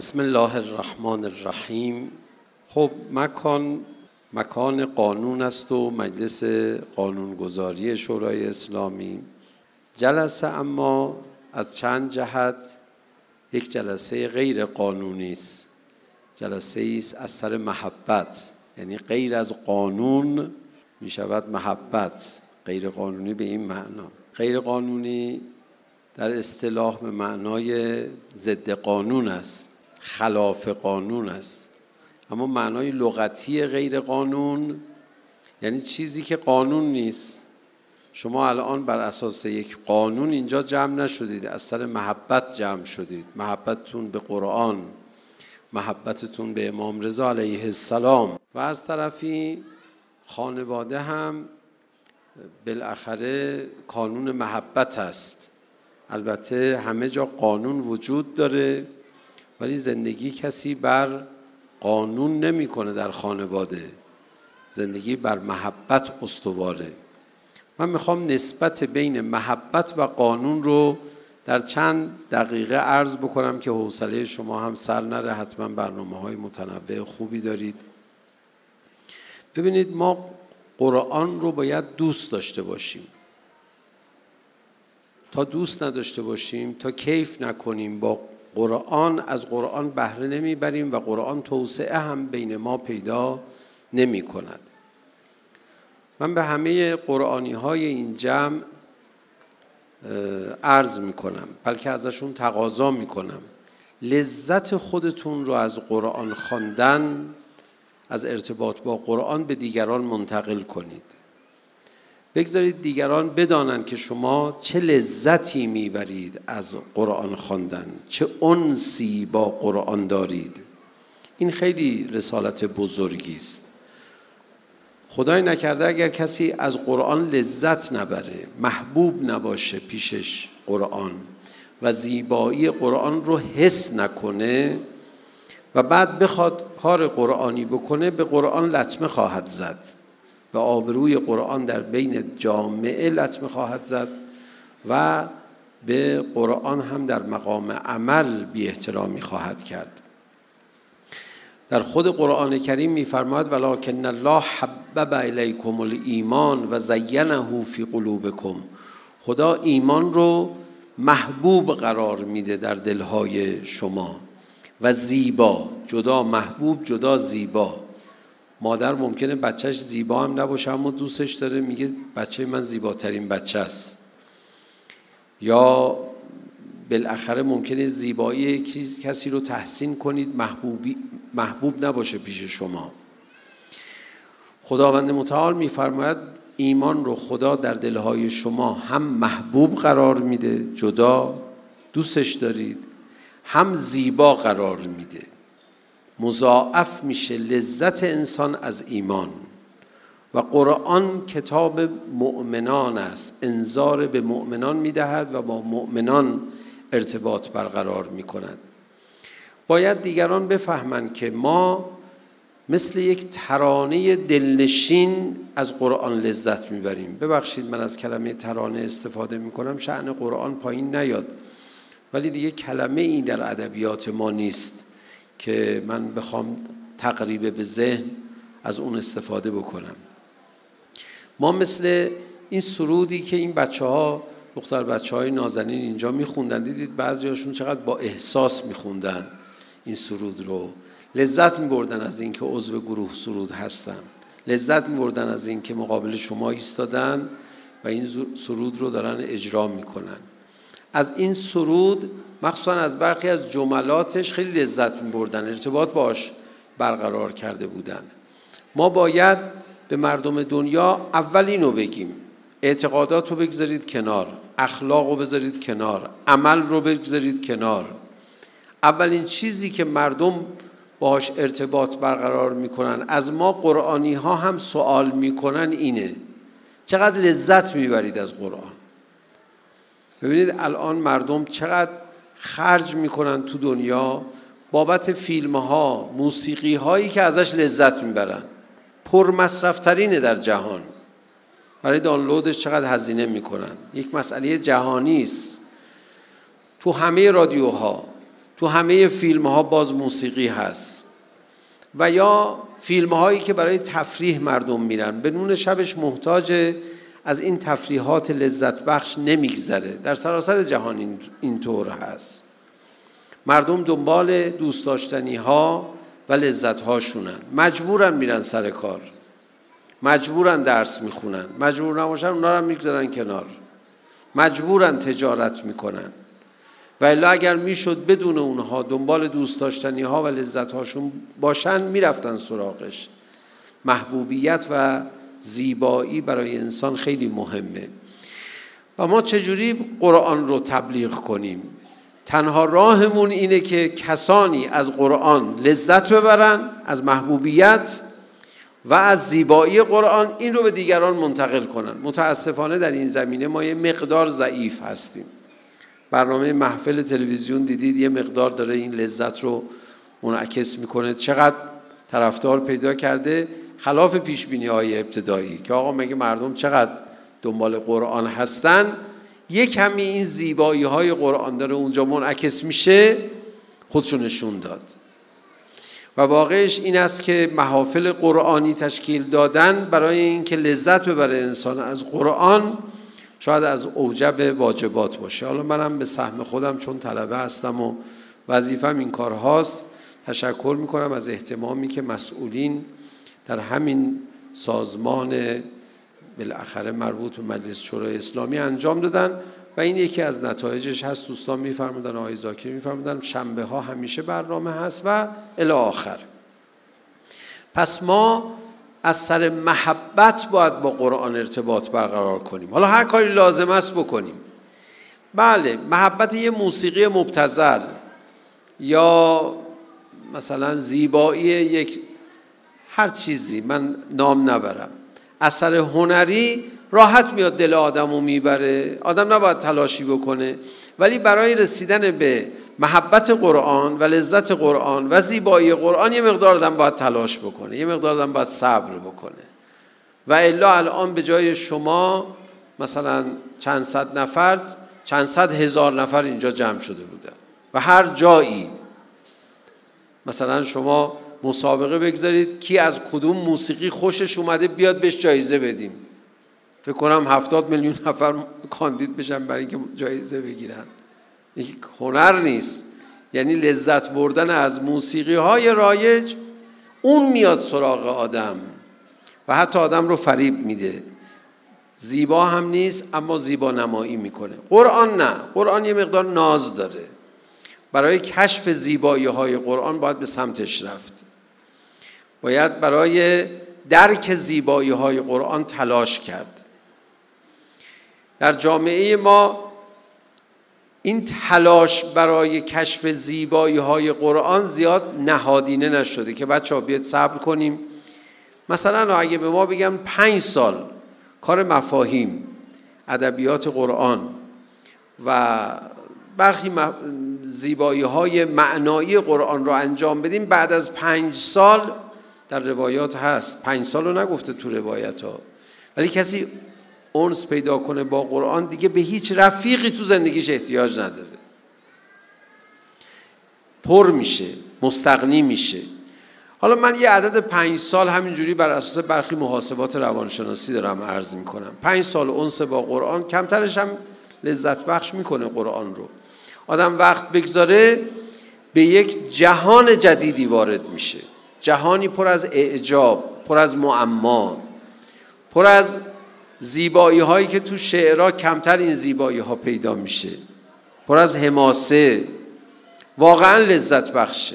بسم الله الرحمن الرحیم. خب مکان قانون است و مجلس قانونگذاری شورای اسلامی. جلسه اما از چند جهت یک جلسه غیر قانونی است. جلسه است از سر محبت، یعنی غیر از قانون می شود محبت. غیر قانونی به این معنا. غیر قانونی در اصطلاح به معنای ضد قانون است، خلاف قانون است. اما معنای لغتی غیر قانون یعنی چیزی که قانون نیست. شما الان بر اساس یک قانون اینجا جمع نشدید، از سر محبت جمع شدید. محبتتون به قرآن، محبتتون به امام رضا علیه السلام، و از طرفی خانواده هم بالاخره قانون محبت است. البته همه جا قانون وجود داره، ولی زندگی کسی بر قانون نمیکنه. در خانواده زندگی بر محبت استواره. من میخوام نسبت بین محبت و قانون رو در چند دقیقه عرض بکنم که حوصله شما هم سر نره. حتما برنامه‌های متنوع خوبی دارید. ببینید، ما قرآن رو باید دوست داشته باشیم. تا دوست نداشته باشیم، تا کیف نکنیم با قرآن، از قرآن بهره نمیبریم و قرآن توسعه هم بین ما پیدا نمی کند. من به همه قرآنی های این جمع عرض می کنم، بلکه ازشون تقاضا می کنم لذت خودتون رو از قرآن خواندن، از ارتباط با قرآن به دیگران منتقل کنید. بگذارید دیگران بدانند که شما چه لذتی میبرید از قرآن خواندن، چه انسی با قرآن دارید. این خیلی رسالت بزرگی است. خدای نکرده اگر کسی از قرآن لذت نبره، محبوب نباشه پیشش قرآن و زیبایی قرآن رو حس نکنه و بعد بخواد کار قرآنی بکنه، به قرآن لطمه خواهد زد، به آبروی قرآن در بین جامعه لطمه خواهد زد و به قرآن هم در مقام عمل بی احترامی خواهد کرد. در خود قرآن کریم می‌فرماید ولکن الله حبب الیکم الایمان و زینه فی قلوبکم. خدا ایمان رو محبوب قرار میده در دلهای شما و زیبا. جدا محبوب، جدا زیبا. مادر ممکنه بچهش زیبا هم نباشه اما دوستش داره، میگه بچه من زیباترین بچه است. یا بالاخره ممکنه زیبایی کسی رو تحسین کنید، محبوب نباشه پیش شما. خداوند متعال میفرماید ایمان رو خدا در دلهای شما هم محبوب قرار میده، جدا دوستش دارید، هم زیبا قرار میده. مضاعف میشه لذت انسان از ایمان. و قرآن کتاب مؤمنان است، انذار به مؤمنان میدهد و با مؤمنان ارتباط برقرار میکند. باید دیگران بفهمند که ما مثل یک ترانه دلنشین از قرآن لذت میبریم. ببخشید من از کلمه ترانه استفاده میکنم، شأن قرآن پایین نیاد، ولی دیگه کلمه این در ادبیات ما نیست که من بخوام تقریب به ذهن از اون استفاده بکنم. ما مثل این سرودی که این دختر بچه‌های نازنین اینجا میخوندن، دیدید بعضیاشون چقدر با احساس میخوندن این سرود رو. لذت میبردن از این که عضو گروه سرود هستن، لذت میبردن از این که مقابل شما ایستادن و این سرود رو دارن اجرا میکنن. از این سرود مخصوصا از برخی از جملاتش خیلی لذت می‌بردن، ارتباط باش برقرار کرده بودن. ما باید به مردم دنیا اول اینو بگیم، اعتقادات رو بگذارید کنار، اخلاق رو بذارید کنار، عمل رو بگذارید کنار. اولین چیزی که مردم باهاش ارتباط برقرار میکنن، از ما قرآنی ها هم سوال میکنن اینه چقدر لذت میبرید از قرآن. ببینید الان مردم چقدر خرج میکنن تو دنیا بابت فیلم ها، موسیقی هایی که ازش لذت میبرن. پر مصرف ترینه در جهان. برای دانلودش چقدر هزینه میکنن. یک مسئله جهانی است. تو همه رادیوها، تو همه فیلم ها باز موسیقی هست، و یا فیلم هایی که برای تفریح مردم میرن، به نون شبش محتاج از این تفریحات لذت بخش نمیگذره. در سراسر جهان اینطور هست. مردم دنبال دوست داشتنی ها و لذت هاشونن، مجبورن میرن سر کار، مجبورن درس میخونن، مجبور نباشن اونا رو میگذارن کنار، مجبورن تجارت میکنن. و الا اگر میشد بدون اونها دنبال دوست داشتنی ها و لذت هاشون باشن، میرفتن سراغش. محبوبیت و زیبایی برای انسان خیلی مهمه. و ما چجوری قرآن رو تبلیغ کنیم؟ تنها راهمون اینه که کسانی از قرآن لذت ببرن، از محبوبیت و از زیبایی قرآن، این رو به دیگران منتقل کنن. متاسفانه در این زمینه ما یه مقدار ضعیف هستیم. برنامه محفل تلویزیون دیدید یه مقدار داره این لذت رو منعکس میکنه، چقدر طرفدار پیدا کرده، خلاف پیشبینی‌های ابتدایی که آقا مگه مردم چقدر دنبال قرآن هستن. یک کمی این زیبایی‌های قرآن داره اونجا منعکس میشه، خودشو نشون داد. و واقعش این است که محافل قرآنی تشکیل دادن برای اینکه لذت ببره انسان از قرآن شاید از اوجب واجبات باشه. حالا منم به سهم خودم چون طلبه هستم و وظیفم این کار هاست، تشکر میکنم از اهتمامی که مسئولین در همین سازمان بالاخره مربوط به مجلس شورای اسلامی انجام دادن و این یکی از نتایجش هست. دوستان میفرمودن، آقای زاکری میفرمودن شنبه ها همیشه برنامه هست و الی آخر. پس ما از سر محبت باید با قرآن ارتباط برقرار کنیم. حالا هر کاری لازم است بکنیم. بله، محبت یه موسیقی مبتذل یا مثلا زیبایی یک هر چیزی، من نام نبرم، اثر هنری راحت میاد دل آدمو میبره، آدم نباید تلاشی بکنه. ولی برای رسیدن به محبت قرآن و لذت قرآن و زیبایی قرآن یه مقدار آدم باید تلاش بکنه، یه مقدار آدم باید صبر بکنه. و الا الان به جای شما مثلا چند صد نفر، چند صد هزار نفر اینجا جمع شده بودن و هر جایی مثلا شما مسابقه بگذارید کی از کدوم موسیقی خوشش اومده بیاد بهش جایزه بدیم. فکر کنم 70 میلیون نفر کاندید بشن برای اینکه جایزه بگیرن. این هنر نیست، یعنی لذت بردن از موسیقی های رایج، اون میاد سراغ آدم و حتی آدم رو فریب میده. زیبا هم نیست اما زیبا نمایی میکنه. قرآن نه، قرآن یه مقدار ناز داره. برای کشف زیبایی های قرآن باید به سمتش رفت، باید برای درک زیبایی های قرآن تلاش کرد. در جامعه ما این تلاش برای کشف زیبایی های قرآن زیاد نهادینه نشده که بچه‌ها بیاید صبر کنیم. مثلا اگه به ما بگم 5 سال کار مفاهیم، ادبیات قرآن و برخی زیبایی های معنایی قرآن رو انجام بدیم، بعد از 5 سال در روایات هست، 5 سال رو نگفته تو روایت ها، ولی کسی انس پیدا کنه با قرآن دیگه به هیچ رفیقی تو زندگیش احتیاج نداره، پر میشه، مستغنی میشه. حالا من یه عدد 5 سال همینجوری بر اساس برخی محاسبات روانشناسی دارم عرض میکنم. 5 سال انس با قرآن، کمترش هم لذت بخش میکنه قرآن رو. آدم وقت بگذاره به یک جهان جدیدی وارد میشه، جهانی پر از اعجاب، پر از معما، پر از زیبایی هایی که تو شعرها کمتر این زیبایی ها پیدا میشه، پر از حماسه، واقعا لذت بخشه.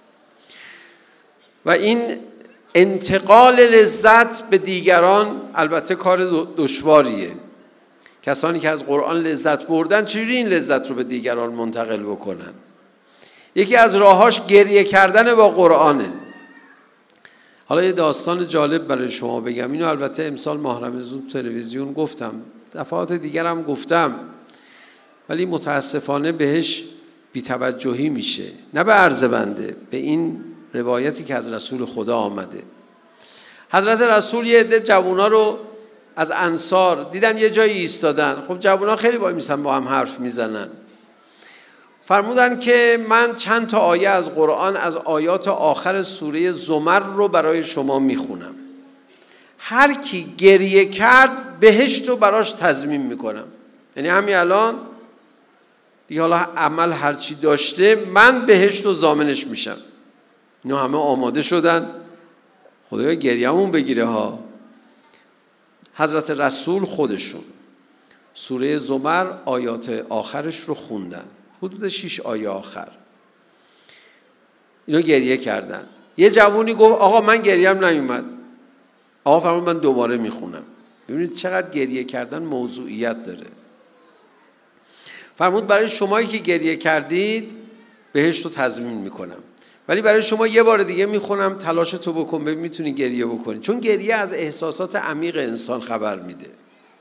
و این انتقال لذت به دیگران البته کار دشواریه. کسانی که از قرآن لذت بردن چجوری این لذت رو به دیگران منتقل بکنن؟ یکی از راهاش گریه کردن با قرآنه. حالا یه داستان جالب برای شما بگم. اینو البته امسال ماه رمضان تلویزیون گفتم، دفعات دیگر هم گفتم، ولی متاسفانه بهش بی‌توجهی میشه. نه به عرض بنده، به این روایتی که از رسول خدا آمده. حضرت رسول یه عده جوونا رو از انصار دیدن یه جایی ایستادن. خب جوونا خیلی وای میسن با هم حرف میزنن. فرمودن که من چند تا آیه از قرآن از آیات آخر سوره زمر رو برای شما میخونم. هر کی گریه کرد بهشت رو براش تضمین میکنم. یعنی همین الان دیگه حالا عمل هرچی داشته من بهشت رو ضامنش میشم. اینا همه آماده شدن. خدایا گریه‌مون بگیره ها. حضرت رسول خودشون سوره زمر آیات آخرش رو خوندن، حدود 6 آیه آخر. اینا گریه کردن. یه جوونی گفت آقا من گریه‌ام نیومد. آقا فرمود من دوباره میخونم. ببینید چقدر گریه کردن موضوعیت داره. فرمود برای شمایی که گریه کردید بهشت رو تضمین میکنم، ولی برای شما یه بار دیگه میخونم تلاش تو بکن ببین میتونی گریه بکنی، چون گریه از احساسات عمیق انسان خبر میده.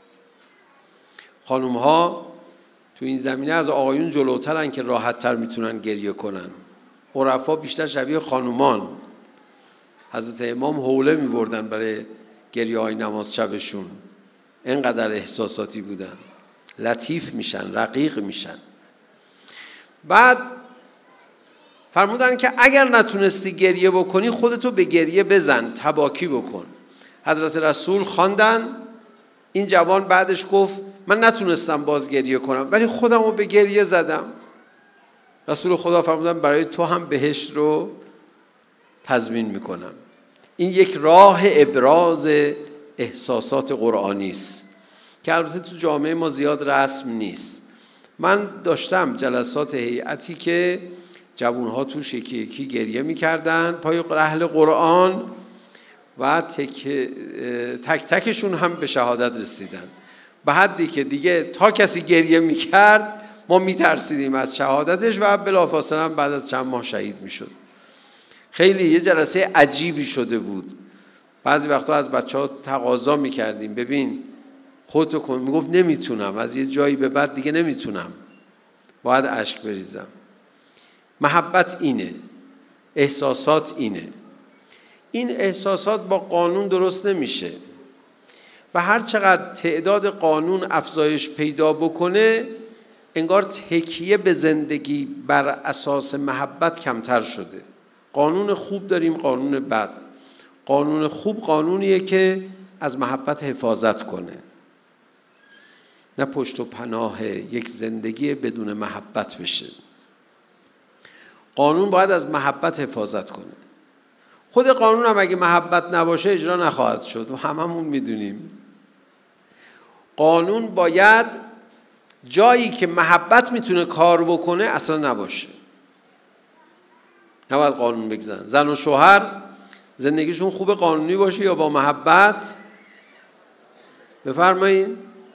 خانوم ها تو این زمینه از آقایون جلوترن که راحت تر میتونن گریه کنن. عرفا بیشتر شبیه خانومان. حضرت امام حوله میبردن برای گریه های نماز شبشون، اینقدر احساساتی بودن. لطیف میشن، رقیق میشن. بعد فرمودن که اگر نتونستی گریه بکنی خودتو به گریه بزن، تباکی بکن. حضرت رسول خواندن. این جوان بعدش گفت من نتونستم باز گریه کنم ولی خودمو به گریه زدم. رسول خدا فرمودن برای تو هم بهشت رو تضمین میکنم. این یک راه ابراز احساسات قرآنی است که البته تو جامعه ما زیاد رسم نیست. من داشتم جلسات هیئتی که جوانها توش یکی یکی گریه میکردن پای اهل قرآن و تک تکشون هم به شهادت رسیدن، به حدی که دیگه تا کسی گریه میکرد ما میترسیدیم از شهادتش و بلافاصله هم بعد از چند ماه شهید میشد. خیلی یه جلسه عجیبی شده بود. بعضی وقتا از بچه‌ها تقاضا میکردیم ببین خودتو کن، میگفت نمیتونم، از یه جایی به بعد دیگه نمیتونم، باید اشک بریزم. محبت اینه، احساسات اینه. این احساسات با قانون درست نمیشه و هر چقدر تعداد قانون افزایش پیدا بکنه انگار تکیه به زندگی بر اساس محبت کمتر شده. قانون خوب داریم، قانون بد. قانون خوب قانونیه که از محبت حفاظت کنه، نه پشت و پناه یک زندگی بدون محبت بشه. قانون باید از محبت حفاظت کنه. خود قانون هم اگه محبت نباشه اجرا نخواهد شد و هممون میدونیم. قانون باید جایی که محبت میتونه کار بکنه اصلا نباشه. نباید قانون بگذارن. زن و شوهر زندگیشون خوب قانونی باشه یا با محبت؟ بفرمایید.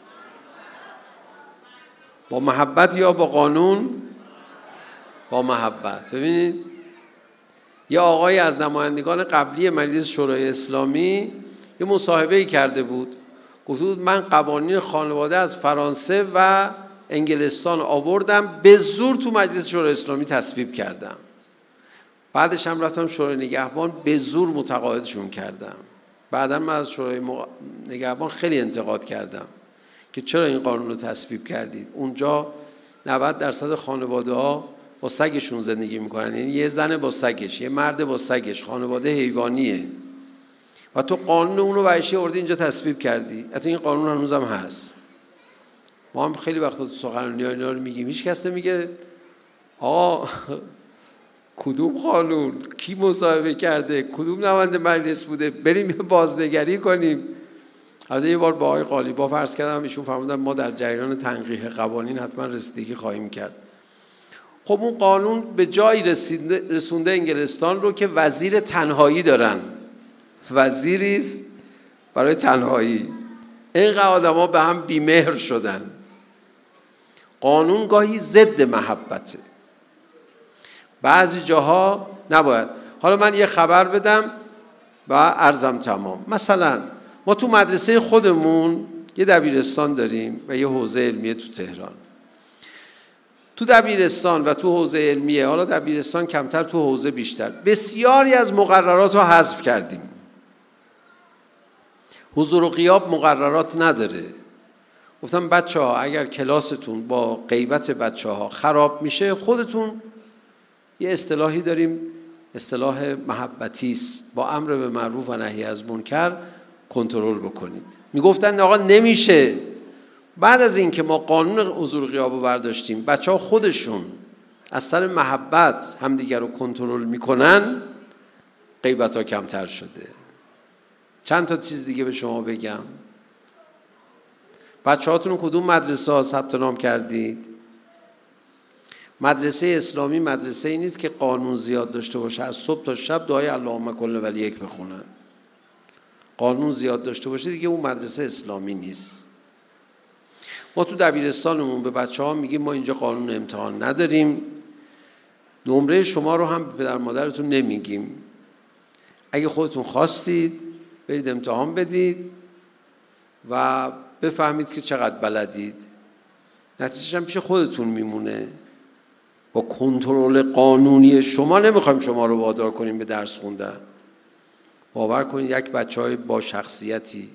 با محبت یا با قانون؟ با محبت. ببینید یه آقای از نمایندگان قبلی مجلس شورای اسلامی یه مصاحبه‌ای کرده بود، گفته بود من قوانین خانواده از فرانسه و انگلستان آوردم به زور تو مجلس شورای اسلامی تصویب کردم. بعدش هم رفتم شورای نگهبان به زور متقاعدشون کردم. بعدا من از شورای نگهبان خیلی انتقاد کردم که چرا این قانون رو تصویب کردید. اونجا 90% خانواده ها با سگشون زندگی میکنن، یعنی یه زن با سگش، یه مرد با سگش، خانواده حیوانیه و تو قانون اونو برشی آوردی اینجا تصویب کردی. حتی این قانون هنوزم هست. ما هم خیلی وقتا تو سخنرانی اینا رو میگیم، هیچ کس نمیگه آقا کدوم قانون، کی مصاحبه کرده، کدوم نماینده مجلس بوده، بریم بازنگری کنیم. البته یه بار با آقای قالیباف عرض کردم، ایشون فرمودن ما در جریان تنقیح قوانین حتما رسیدگی خواهیم کرد. خب اون قانون به جایی رسونده انگلستان رو که وزیر تنهایی دارن، وزیریست برای تنهایی. اینقدر آدم‌ها به هم بی‌مهر شدن. قانون گاهی ضد محبته، بعضی جاها نباید. حالا من یه خبر بدم و عرضم تمام. مثلا ما تو مدرسه خودمون یه دبیرستان داریم و یه حوزه علمیه تو تهران. تو دبیرستان و تو حوزه علمیه، حالا دبیرستان کمتر تو حوزه بیشتر، بسیاری از مقررات رو حذف کردیم. حضور و غیاب مقررات نداره. گفتم بچه‌ها اگر کلاستون با غیبت بچه‌ها خراب میشه، خودتون یه اصطلاحی داریم، اصطلاح محبتی است، با امر به معروف و نهی از منکر کنترل بکنید. میگفتن آقا نمیشه. بعد از این که ما قانون حضور غیاب رو برداشتیم، بچه‌ها خودشون از سر محبت همدیگر رو کنترل میکنن، غیبت‌ها کمتر شده. چند تا چیز دیگه به شما بگم. بچه‌هاتون کدوم مدرسه ها ثبت نام کردید؟ مدرسه اسلامی مدرسه ای نیست که قانون زیاد داشته باشه، از صبح تا شب دعای اللهم کل ولیک بخونن. قانون زیاد داشته باشه دیگه اون مدرسه اسلامی نیست. ما تو دبیرستانمون به بچه‌ها میگیم ما اینجا قانون امتحان نداریم، نمره شما رو هم به پدر مادرتون نمیگیم، اگه خودتون خواستید برید امتحان بدید و بفهمید که چقدر بلدید، نتیجه‌اش هم پیش خودتون میمونه. با کنترل قانونی شما نمیخوایم شما رو وادار کنیم به درس خوندن. باور کنید یک بچه‌های با شخصیتی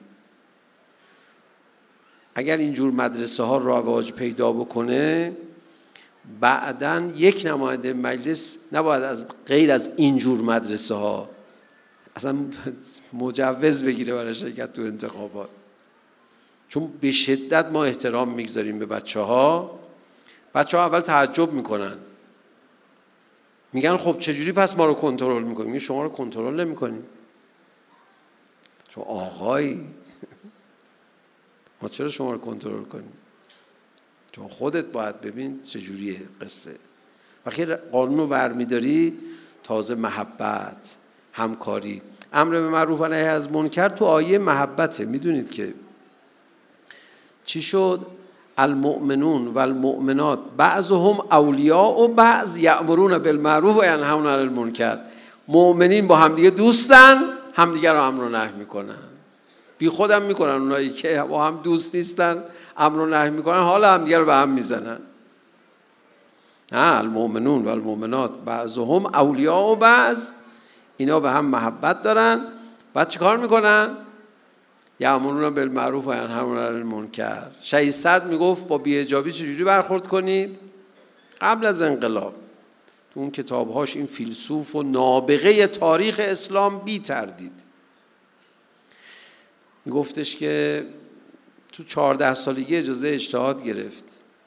اگر اینجور مدرسه ها رواج پیدا بکنه، بعداً یک نماینده مجلس نباید از غیر از اینجور مدرسه ها اصلا مجوز بگیره برای شرکت تو انتخابات، چون به شدت ما احترام میگذاریم به بچه‌ها. بچه‌ها اول تعجب میکنن، میگن خب چجوری پس ما رو کنترل میکنیم؟ میگن شما رو کنترل نمیکنیم، شما آقایی، ما چرا شما رو کنترل کنیم؟ چون خودت باید ببین چجوریه قصه. وقتی قانون رو برمیداری، تازه محبت، همکاری، امر به معروف و نهی از منکر تو آیه محبته. میدونید که چی شد؟ المؤمنون و المؤمنات بعضهم اولیاء و بعض یأمرون بالمعروف و ینهون عن المنکر. مؤمنین با همدیگه دوستن، همدیگه رو امر و نهی میکنن. بی خودم میکنن اونایی که با هم دوست نیستن، امر و نهی میکنن، حالا همدیگه رو به هم میزنن. المؤمنون و المؤمنات بعضهم اولیاء و بعض، اینا به هم محبت دارن. بعد چی کار میکنن؟ یأمرون بالمعروف و ینهون عن المنکر. شهید صدر میگفت با بی‌حجابی چجوری برخورد کنید؟ قبل از انقلاب تو اون کتابهاش این فیلسوف و نابغه تاریخ اسلام بی تردید میگفتش که تو 14 سالگی اجازه اجتهاد گرفت.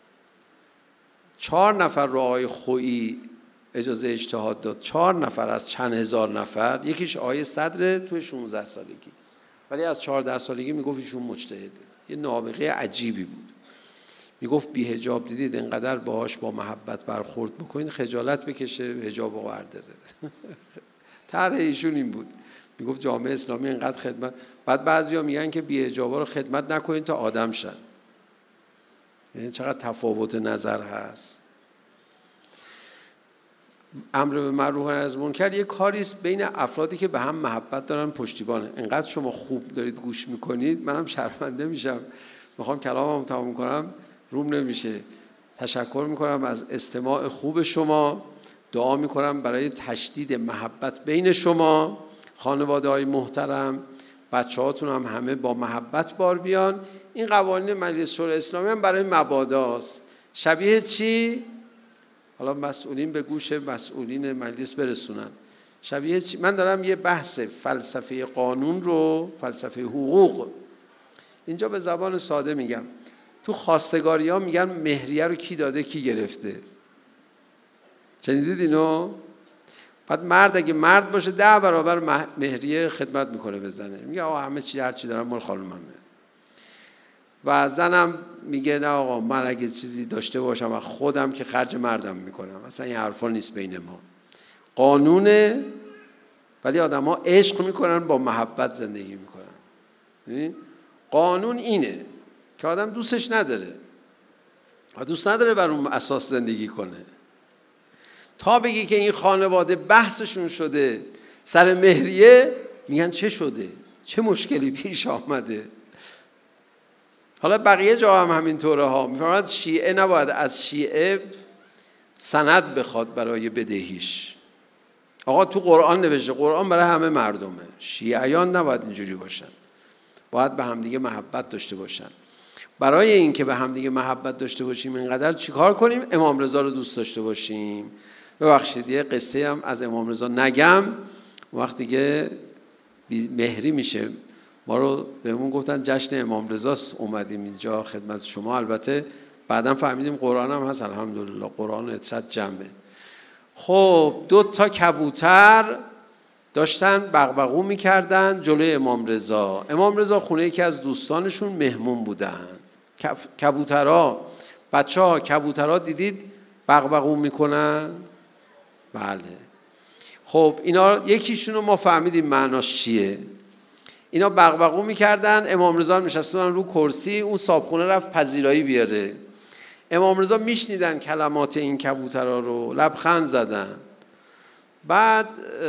4 نفر رو آقای خویی اجازه اجتهاد داد، 4 نفر از چند هزار نفر، یکیش آقای صدر تو 16 سالگی، ولی از 14 سالگی میگفت ایشون مجتهده. یه نابغه عجیبی بود. میگفت بی حجاب دیدید انقدر باهاش با محبت برخورد بکنید خجالت بکشه حجاب رو برداره. طرح ایشون این بود. میگفت جامعه اسلامی انقدر خدمت، بعد بعضیا میگن که بی حجابا رو خدمت نکنید تا آدم شن. یعنی چقدر تفاوت نظر هست. امر به معروف و نهی از منکر یه کاری است بین افرادی که به هم محبت دارن، پشتیبانه. انقدر شما خوب دارید گوش میکنید منم شرمنده میشم، میخوام کلامم تمام کنم روم نمیشه. تشکر میکنم از استماع خوب شما، دعا میکنم برای تشدید محبت بین شما، خانواده های محترم، بچه هاتون هم همه با محبت بار بیان. این قوانین مجلس شورای اسلامی هم برای مباداست. شبیه چی؟ حالا مسئولین به گوش مسئولین مجلس برسونن. شبیه چی؟ من دارم یه بحث فلسفه قانون رو، فلسفه حقوق، اینجا به زبان ساده میگم. تو خواستگاری ها میگن مهریه رو کی داده کی گرفته. شنیدید اینو؟ بعد مرد اگه مرد باشه 10 برابر مهریه خدمت میکنه به زنه، میگه آقا همه چی هر چی دارم مال خانوممه. و زنم میگه نه آقا من اگه چیزی داشته باشم از خودم که خرج مردم میکنم. اصلا این حرفا نیست بین ما. قانونه، ولی آدم ها عشق میکنن، با محبت زندگی میکنن. قانون اینه که آدم دوستش نداره و دوست نداره بر اون اساس زندگی کنه. تا بگی که این خانواده بحثشون شده سر مهریه، میگن چه شده؟ چه مشکلی پیش آمده؟ حالا بقیه جا هم همینطوره ها. میفرماید شیعه نباید از شیعه سند بخواد برای بدهیش. آقا تو قرآن نوشته، قرآن برای همه مردمه. شیعیان نباید اینجوری باشن، باید به همدیگه محبت داشته باشن. برای اینکه به هم دیگه محبت داشته باشیم اینقدر چیکار کنیم؟ امام رضا رو دوست داشته باشیم. ببخشید یه قصه هم از امام رضا نگم، وقتی که مهری میشه ما رو بهمون گفتن جشن امام رضاست اومدیم اینجا خدمت شما. البته بعدم فهمیدیم قرآن هم هست، الحمدلله قرآن و اطرت جمعه. خب 2 کبوتر داشتن بغبغو میکردن جلوی امام رضا. امام رضا خونه یکی از دوستانشون مهمون بودن. کبوترها، بچه ها کبوترها دیدید بغبغو میکنن؟ بله. خب اینا یکیشون رو ما فهمیدیم معناش چیه. اینا بغبغو میکردن، امام رضا نشستن رو کرسی، اون صابخونه رفت پذیرایی بیاره. امام رضا میشنیدن کلمات این کبوترها رو، لبخند زدن. بعد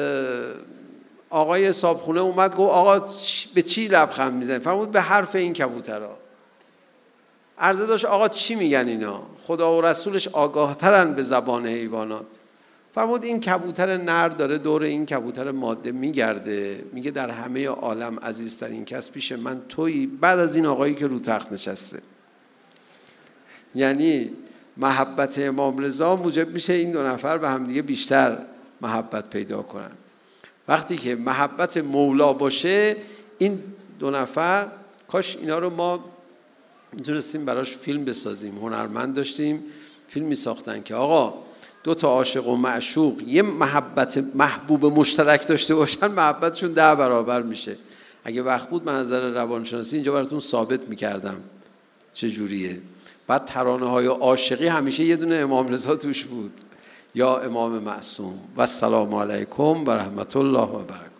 آقای صابخونه اومد گفت آقا به چی لبخند میزنی؟ فرمود به حرف این کبوترها. عرضه داشت آقا چی میگن اینا؟ خدا و رسولش آگاهترن به زبان حیوانات. فرمود این کبوتر نر داره دور این کبوتر ماده میگرده، میگه در همه عالم عزیزترین کس پیش من تویی بعد از این آقایی که رو تخت نشسته. یعنی محبت امام رضا موجب میشه این 2 نفر به هم دیگه بیشتر محبت پیدا کنن. وقتی که محبت مولا باشه این 2 نفر، کاش اینا رو ما میتونستیم براش فیلم بسازیم. هنرمند داشتیم فیلمی ساختن که آقا 2 عاشق و معشوق یه محبوب مشترک داشته باشن، محبتشون 10 برابر میشه. اگه وقت بود من از نظر روانشناسی اینجا براتون ثابت میکردم چجوریه. بعد ترانه‌های عاشقی همیشه یه دونه امام رضا توش بود یا امام معصوم. و السلام علیکم و رحمت الله و برکاته.